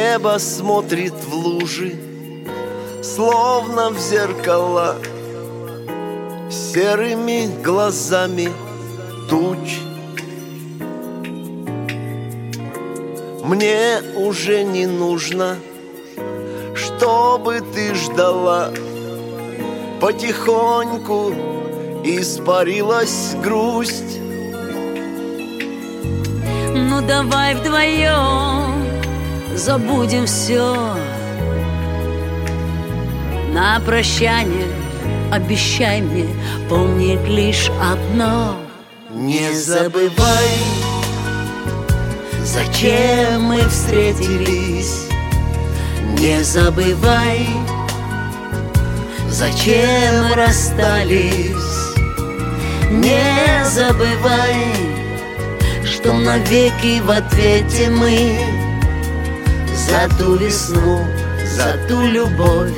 Небо смотрит в лужи, словно в зеркала, серыми глазами туч. Мне уже не нужно, чтобы ты ждала. Потихоньку испарилась грусть. Ну давай вдвоем забудем все. На прощание обещай мне помнить лишь одно: не забывай, зачем мы встретились. Не забывай, зачем расстались. Не забывай, что навеки в ответе мы за ту весну, за ту любовь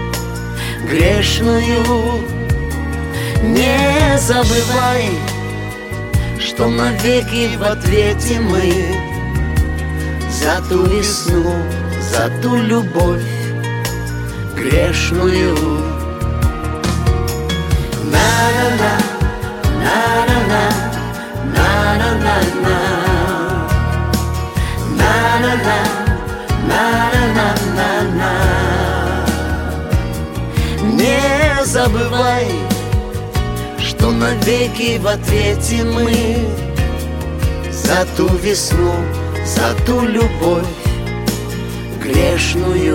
грешную. Не забывай, что навеки в ответе мы за ту весну, за ту любовь грешную. На-на-на, на-на-на, на-на-на-на, на-на-на, на-на-на-на-на. Не забывай, что навеки в ответе мы за ту весну, за ту любовь грешную.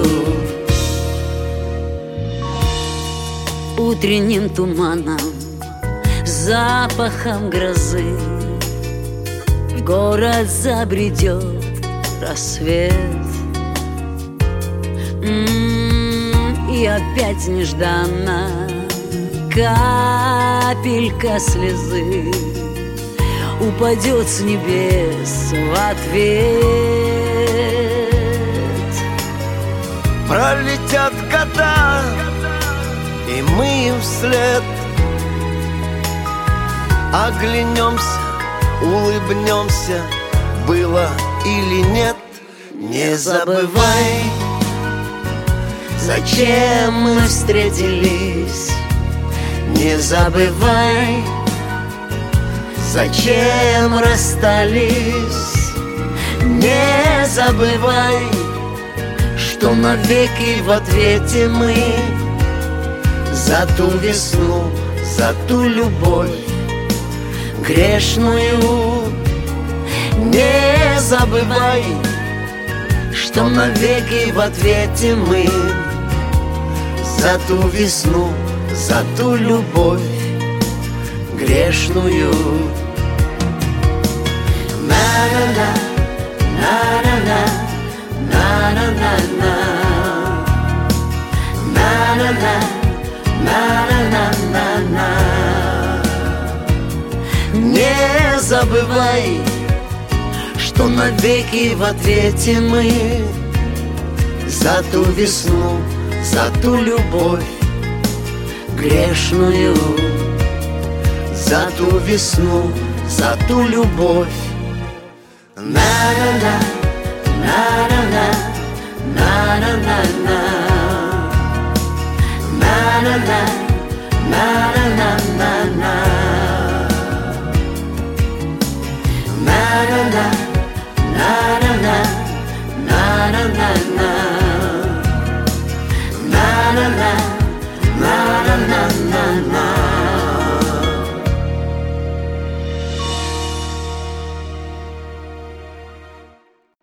Утренним туманом, запахом грозы в город забредет рассвет. И опять нежданно капелька слезы упадет с небес в ответ. Пролетят года, и мы им вслед оглянемся, улыбнемся, было или нет. Не забывай, зачем мы встретились. Не забывай, зачем расстались. Не забывай, что навеки в ответе мы за ту весну, за ту любовь грешную. Не забывай, что навеки в ответе мы за ту весну, за ту любовь грешную. На-на-на, на-на-на, на-на-на-на, на-на-на, на-на-на-на-на. Не забывай, что навеки в ответе мы за ту весну, за ту любовь грешную. За ту весну, за ту любовь. На-на-на, на-на-на, на-на-на-на, на-на-на, на-на-на.